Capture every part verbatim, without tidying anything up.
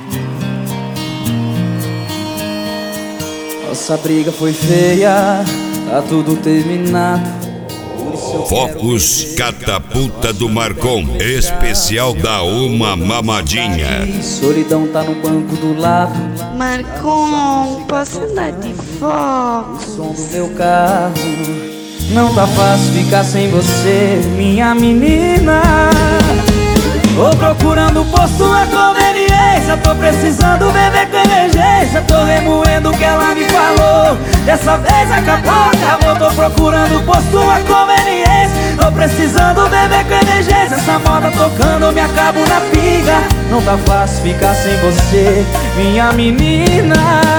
Nossa briga foi feia, tá tudo terminado. Focus Catapulta do Marcon, especial da Uma Mamadinha. Solidão tá no banco do lado. Marcon, posso andar de Focus? O som do meu carro. Não tá fácil ficar sem você, minha menina. Tô procurando por sua conveniência, tô precisando beber com emergência. Tô remoendo o que ela me falou, dessa vez acabou, acabou. Tô procurando por sua conveniência, tô precisando beber com emergência. Essa moda tocando, eu me acabo na pinga. Não tá fácil ficar sem você, minha menina.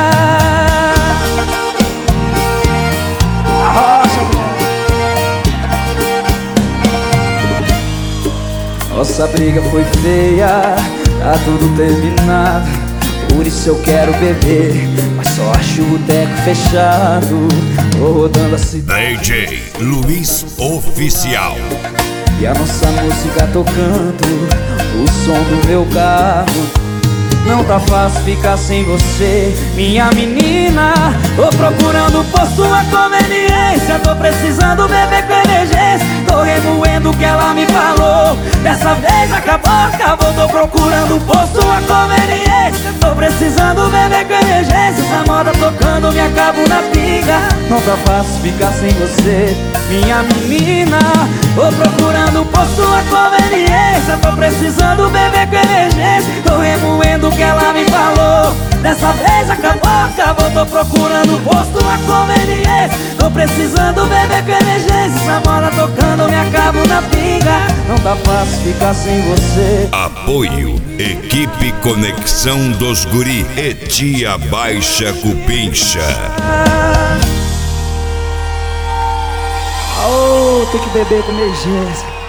Nossa briga foi feia, tá tudo terminado. Por isso eu quero beber, mas só acho o boteco fechado. Tô rodando a cidade, D J Luiz Oficial. e a nossa música tocando, o som do meu carro. Não tá fácil ficar sem você, minha menina. Tô procurando por sua conveniência, tô precisando beber com emergência. Tô remoendo o que ela me falou, dessa vez acabou, acabou. Tô procurando por sua conveniência, tô precisando beber com emergência. Essa moda tocando, me acabo na pinga. Não tá fácil ficar sem você, minha menina. Tô procurando por sua conveniência, tô precisando beber com emergência. Tô remoendo o que ela me falou, dessa vez acabou, acabou. Tô procurando por sua conveniência, tô precisando beber com emergência. Essa moda tocando, me acabo na pinga. Não tá fácil ficar sem você. Apoio Equipe Conexão dos Guri e Tia Baixa Cupincha. Oh, tem que beber com emergência.